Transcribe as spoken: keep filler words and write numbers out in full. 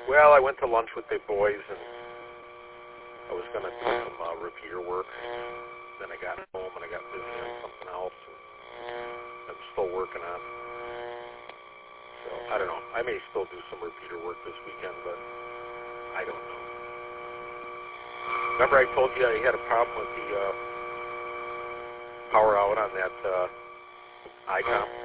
Well, I went to lunch with the boys, and I was going to do some uh, repeater work. Then I got home, and I got busy on something else, and I'm still working on. So, I don't know. I may still do some repeater work this weekend, but I don't know. Remember I told you I had a problem with the uh, power out on that uh, I COM?